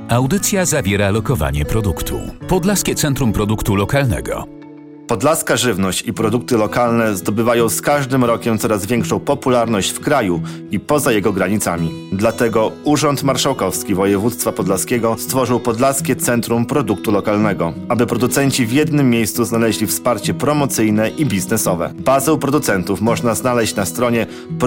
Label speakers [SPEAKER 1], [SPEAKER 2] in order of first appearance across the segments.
[SPEAKER 1] Audycja zawiera lokowanie produktu. Podlaskie Centrum Produktu Lokalnego.
[SPEAKER 2] Podlaska żywność i produkty lokalne zdobywają z każdym rokiem coraz większą popularność w kraju i poza jego granicami. Dlatego Urząd Marszałkowski Województwa Podlaskiego stworzył Podlaskie Centrum Produktu Lokalnego, aby producenci w jednym miejscu znaleźli wsparcie promocyjne i biznesowe. Bazę producentów można znaleźć na stronie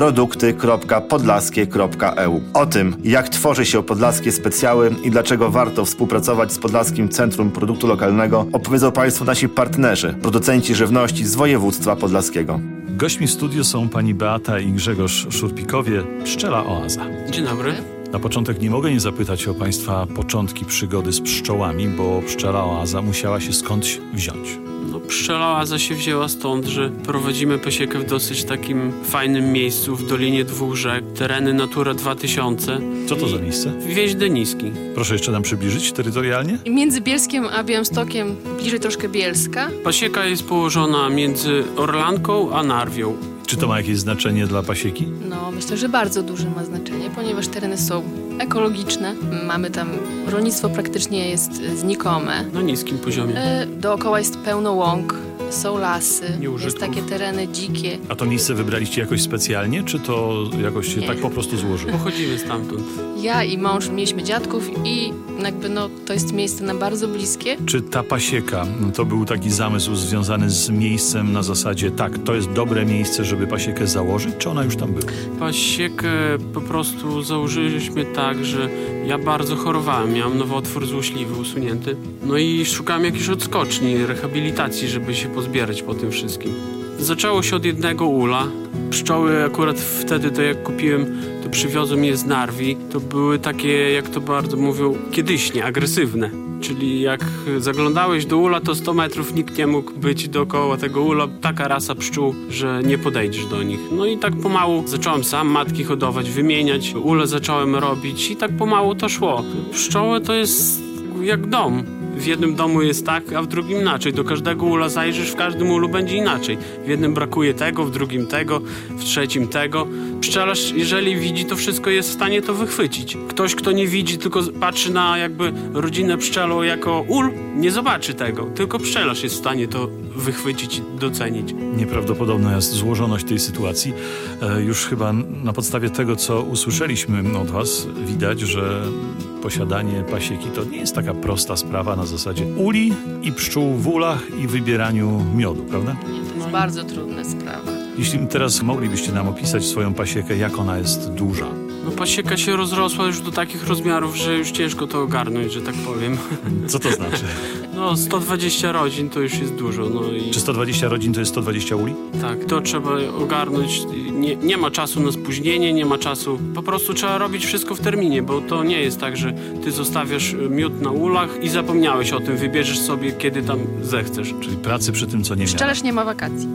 [SPEAKER 2] produkty.podlaskie.eu. O tym, jak tworzy się podlaskie specjały i dlaczego warto współpracować z Podlaskim Centrum Produktu Lokalnego, opowiedzą Państwu nasi partnerzy, producenci żywności z województwa podlaskiego.
[SPEAKER 3] Gośćmi w studiu są pani Beata i Grzegorz Szurpikowie, Pszczela Oaza.
[SPEAKER 4] Dzień dobry.
[SPEAKER 3] Na początek nie mogę nie zapytać o państwa początki przygody z pszczołami, bo Pszczela Oaza musiała się skądś wziąć.
[SPEAKER 4] Pszczela Oaza się wzięła stąd, że prowadzimy pasiekę w dosyć takim fajnym miejscu w Dolinie Dwóch Rzek, tereny Natura 2000.
[SPEAKER 3] Co to za miejsce?
[SPEAKER 4] Wieś Deniski.
[SPEAKER 3] Proszę jeszcze nam przybliżyć terytorialnie?
[SPEAKER 5] Między Bielskiem a Białymstokiem, bliżej troszkę Bielska.
[SPEAKER 4] Pasieka jest położona między Orlanką a Narwią.
[SPEAKER 3] Czy to ma jakieś znaczenie dla pasieki?
[SPEAKER 5] No, myślę, że bardzo duże ma znaczenie, ponieważ tereny są ekologiczne. Mamy tam, rolnictwo praktycznie jest znikome.
[SPEAKER 4] Na niskim poziomie.
[SPEAKER 5] Dookoła jest pełno łąk, są lasy,
[SPEAKER 4] Nieużytków.
[SPEAKER 5] jest takie tereny dzikie.
[SPEAKER 3] A to miejsce wybraliście jakoś specjalnie, czy to jakoś się tak po prostu złożyło?
[SPEAKER 4] Pochodzimy stamtąd.
[SPEAKER 5] Ja i mąż mieliśmy dziadków i jakby to jest miejsce nam bardzo bliskie.
[SPEAKER 3] Czy ta pasieka to był taki zamysł związany z miejscem na zasadzie tak, to jest dobre miejsce, żeby pasiekę założyć, czy ona już tam była?
[SPEAKER 4] Pasiekę po prostu założyliśmy tak, że ja bardzo chorowałem, miałem nowotwór złośliwy usunięty. No i szukałem jakiejś odskoczni, rehabilitacji, żeby się pozbierać po tym wszystkim. Zaczęło się od jednego ula. Pszczoły akurat wtedy, to jak kupiłem, to przywiozłem je z Narwi. To były takie, jak to bardzo mówią, kiedyśnie, agresywne. Czyli jak zaglądałeś do ula, to 100 metrów nikt nie mógł być dookoła tego ula. Taka rasa pszczół, że nie podejdziesz do nich. No i tak pomału zacząłem sam matki hodować, wymieniać. Ule zacząłem robić i tak pomału to szło. Pszczoły to jest jak dom. W jednym domu jest tak, a w drugim inaczej. Do każdego ula zajrzysz, w każdym ulu będzie inaczej. W jednym brakuje tego, w drugim tego, w trzecim tego. Pszczelarz, jeżeli widzi to wszystko, jest w stanie to wychwycić. Ktoś, kto nie widzi, tylko patrzy na jakby rodzinę pszczelą jako ul, nie zobaczy tego. Tylko pszczelarz jest w stanie to wychwycić i docenić.
[SPEAKER 3] Nieprawdopodobna jest złożoność tej sytuacji. Już chyba na podstawie tego, co usłyszeliśmy od was, widać, że posiadanie pasieki to nie jest taka prosta sprawa na zasadzie uli i pszczół w ulach i wybieraniu miodu, prawda?
[SPEAKER 5] Nie, to jest bardzo trudna sprawa.
[SPEAKER 3] Jeśli teraz moglibyście nam opisać swoją pasiekę, jak ona jest duża?
[SPEAKER 4] No pasieka się rozrosła już do takich rozmiarów, że już ciężko to ogarnąć, że tak powiem.
[SPEAKER 3] Co to znaczy?
[SPEAKER 4] No 120 rodzin to już jest dużo. No i
[SPEAKER 3] Czy 120 rodzin to jest 120 uli?
[SPEAKER 4] tak, to trzeba ogarnąć. Nie ma czasu na spóźnienie, nie ma czasu. Po prostu trzeba robić wszystko w terminie, bo to nie jest tak, że ty zostawiasz miód na ulach i zapomniałeś o tym, wybierzesz sobie, kiedy tam zechcesz.
[SPEAKER 3] Czyli pracy przy tym, co nie miałem.
[SPEAKER 5] Pszczelarz nie ma wakacji.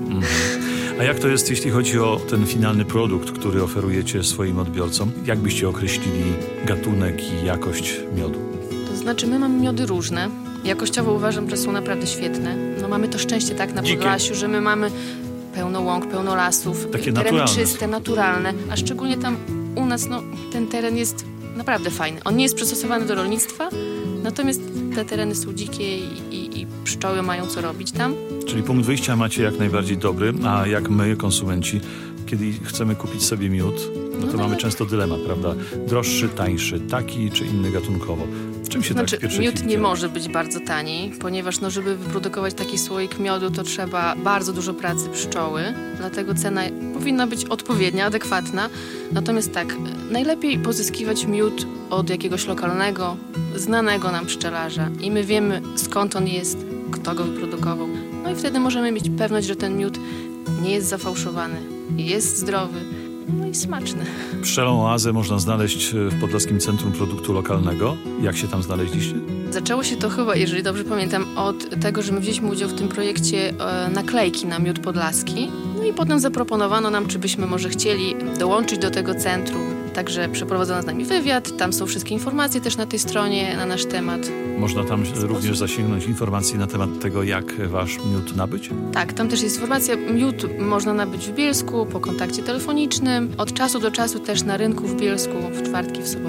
[SPEAKER 3] A jak to jest, jeśli chodzi o ten finalny produkt, który oferujecie swoim odbiorcom? Jak byście określili gatunek i jakość miodu?
[SPEAKER 5] To znaczy, my mamy miody różne. Jakościowo uważam, że są naprawdę świetne. No mamy to szczęście tak na Podlasiu, że my mamy pełno łąk, pełno lasów.
[SPEAKER 3] Takie
[SPEAKER 5] tereny
[SPEAKER 3] naturalne.
[SPEAKER 5] czyste, naturalne. A szczególnie tam u nas, ten teren jest naprawdę fajny. On nie jest przystosowany do rolnictwa, natomiast te tereny są dzikie i pszczoły mają co robić tam.
[SPEAKER 3] Czyli punkt wyjścia macie jak najbardziej dobry, a jak my, konsumenci, kiedy chcemy kupić sobie miód, no to mamy często dylemat, prawda? Droższy, tańszy, taki czy inny gatunkowo. W czym się tak w pierwszej
[SPEAKER 5] miód
[SPEAKER 3] chwili
[SPEAKER 5] nie
[SPEAKER 3] kieruje?
[SPEAKER 5] może być bardzo tani, ponieważ żeby wyprodukować taki słoik miodu, to trzeba bardzo dużo pracy pszczoły, dlatego cena powinna być odpowiednia, adekwatna. Natomiast tak, najlepiej pozyskiwać miód od jakiegoś lokalnego, znanego nam pszczelarza i my wiemy, skąd on jest, kto go wyprodukował. No i wtedy możemy mieć pewność, że ten miód nie jest zafałszowany, jest zdrowy, no i smaczny.
[SPEAKER 3] Pszczelą Oazę można znaleźć w Podlaskim Centrum Produktu Lokalnego. Jak się tam znaleźliście?
[SPEAKER 5] Zaczęło się to chyba, jeżeli dobrze pamiętam, od tego, że my wzięliśmy udział w tym projekcie naklejki na miód podlaski. No i potem zaproponowano nam, czy byśmy może chcieli dołączyć do tego centrum. Także przeprowadzono z nami wywiad, tam są wszystkie informacje też na tej stronie na nasz temat.
[SPEAKER 3] Można tam również zasięgnąć informacji na temat tego, jak wasz miód nabyć?
[SPEAKER 5] Tak, tam też jest informacja. Miód można nabyć w Bielsku po kontakcie telefonicznym. Od czasu do czasu też na rynku w Bielsku w czwartki, w soboty.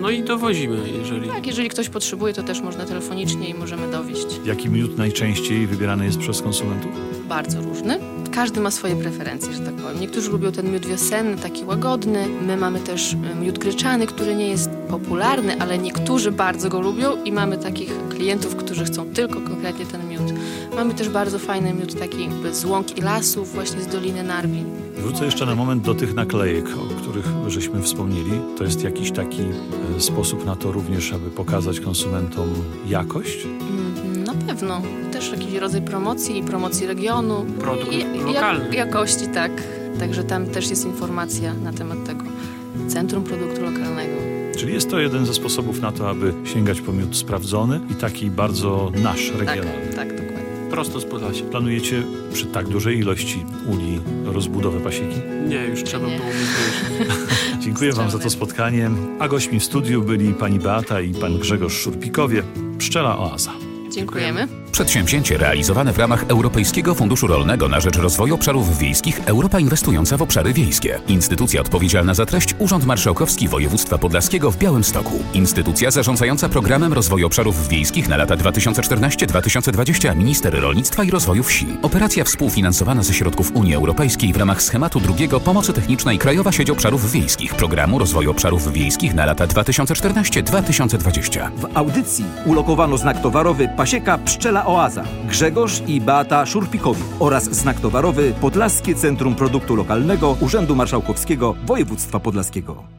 [SPEAKER 4] No i dowozimy, jeżeli...
[SPEAKER 5] Tak, jeżeli ktoś potrzebuje, to też można telefonicznie i możemy dowieźć.
[SPEAKER 3] Jaki miód najczęściej wybierany jest przez konsumentów?
[SPEAKER 5] Bardzo różny. Każdy ma swoje preferencje, że tak powiem. Niektórzy lubią ten miód wiosenny, taki łagodny. My mamy też miód gryczany, który nie jest popularny, ale niektórzy bardzo go lubią i mamy takich klientów, którzy chcą tylko konkretnie ten miód. Mamy też bardzo fajny miód taki z łąk i lasów, właśnie z Doliny Narwin.
[SPEAKER 3] Wrócę jeszcze na moment do tych naklejek, o których żeśmy wspomnieli. To jest jakiś taki sposób na to również, aby pokazać konsumentom jakość?
[SPEAKER 5] Na pewno. Też jakiś rodzaj promocji regionu.
[SPEAKER 4] Produkt lokalny.
[SPEAKER 5] Jakości, tak. Także tam też jest informacja na temat tego Centrum Produktu Lokalnego.
[SPEAKER 3] Czyli jest to jeden ze sposobów na to, aby sięgać po miód sprawdzony i taki bardzo nasz, regionalny.
[SPEAKER 5] Tak, dokładnie.
[SPEAKER 4] Prosto z Podlasia.
[SPEAKER 3] Planujecie przy tak dużej ilości uli rozbudowę pasieki?
[SPEAKER 4] Nie, już trzeba było mieć.
[SPEAKER 3] Dziękuję Wam za to spotkanie. A gośćmi w studiu byli pani Beata i pan Grzegorz Szurpikowie. Pszczela Oaza.
[SPEAKER 5] Dziękujemy.
[SPEAKER 1] Przedsięwzięcie realizowane w ramach Europejskiego Funduszu Rolnego na rzecz Rozwoju Obszarów Wiejskich Europa Inwestująca w Obszary Wiejskie. Instytucja odpowiedzialna za treść Urząd Marszałkowski Województwa Podlaskiego w Białymstoku. Instytucja zarządzająca Programem Rozwoju Obszarów Wiejskich na lata 2014-2020 Minister Rolnictwa i Rozwoju Wsi. Operacja współfinansowana ze środków Unii Europejskiej w ramach schematu drugiego Pomocy Technicznej Krajowa Sieć Obszarów Wiejskich Programu Rozwoju Obszarów Wiejskich na lata 2014-2020.
[SPEAKER 6] W audycji ulokowano znak towarowy Pasieka Pszczela Oaza, Grzegorz i Beata Szurpikowie oraz znak towarowy Podlaskie Centrum Produktu Lokalnego Urzędu Marszałkowskiego Województwa Podlaskiego.